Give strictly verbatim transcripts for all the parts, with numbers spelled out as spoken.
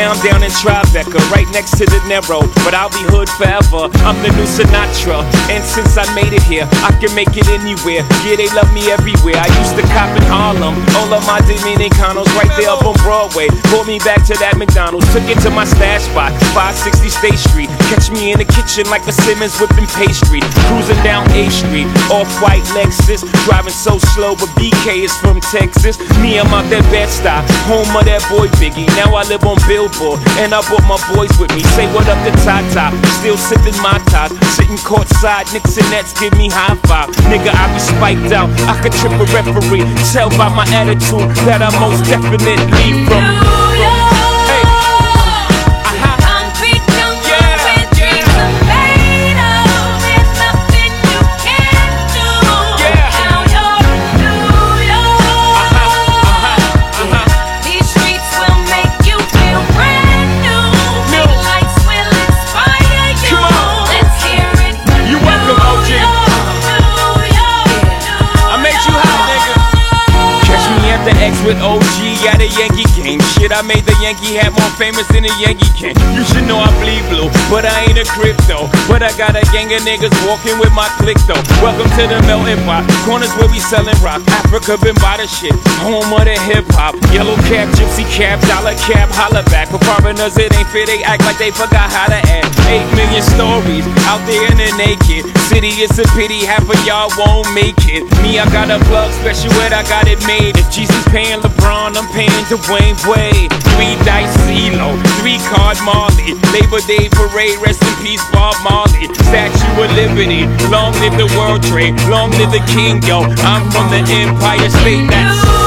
Now I'm down in Tribeca, right next to the Narrow, but I'll be hood forever. I'm the new Sinatra, and since I made it here, I can make it anywhere. Yeah, they love me everywhere. I used to cop in Harlem, all of my Dominicanos right there up on Broadway. Pulled me back to that McDonald's, took it to my stash spot, five sixty State Street. Catch me in the kitchen like a Simmons whipping pastry. Cruising down A Street, off-white Lexus, driving so slow, but B K is from Texas. Me, I'm out that Bed-Stuy, home of that boy Biggie. Now I live on Billboard, and I brought my boys with me. Say what up to Tata, still sipping my ties, sitting courtside, Knicks and Nets give me high five. Nigga, I be spiked out, I could trip a referee. Tell by my attitude that I'm most definitely from. With O G at a Yankee game. Shit, I made the Yankee hat more famous than the Yankee can. You should know I bleed blue, but I ain't a crypto. But I got a gang of niggas walking with my click though. Welcome to the melting pot, corners where we selling rock. Africa been by the shit, home of the hip hop. Yellow cap, gypsy cap, dollar cap, holla back. For foreigners it ain't fair, they act like they forgot how to act. Eight million stories out there in the naked city. It's a pity half of y'all won't make it. Me, I got a plug special ed, I got it made. If Jesus paying LeBron, I'm paying Dwayne Wade. Three dice CeeLo, three card Marley. Labor Day parade, rest in peace Bob Marley. Statue of Liberty, long live the World Trade, long live the King, yo. I'm from the Empire State, that's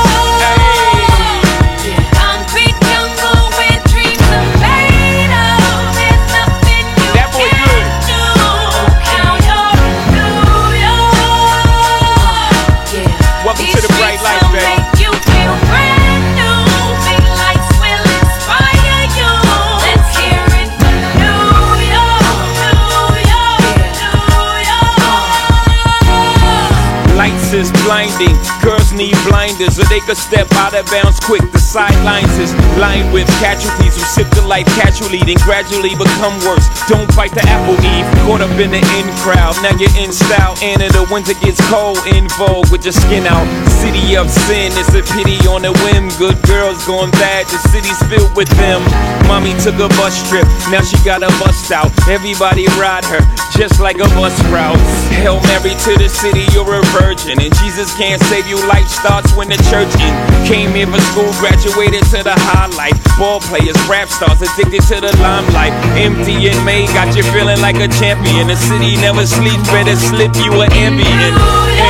is blinding. Girls need blinders so they could step out of bounds quick. The sidelines is lined with casualties who sip the life casually, then gradually become worse. Don't bite the apple, Eve. Caught up in the in crowd, now you're in style. And in the winter gets cold, in vogue with your skin out. City of sin, it's a pity on a whim. Good girls going bad, the city's filled with them. Mommy took a bus trip, now she got a bust out. Everybody ride her, just like a bus route. Hail Mary to the city, you're a virgin. And Jesus can't save you, life starts when the church in. Came here for school, graduated to the highlight. Ball players, rap stars, addicted to the limelight. Empty in May, got you feeling like a champion. The city never sleeps, better slip you an ambient.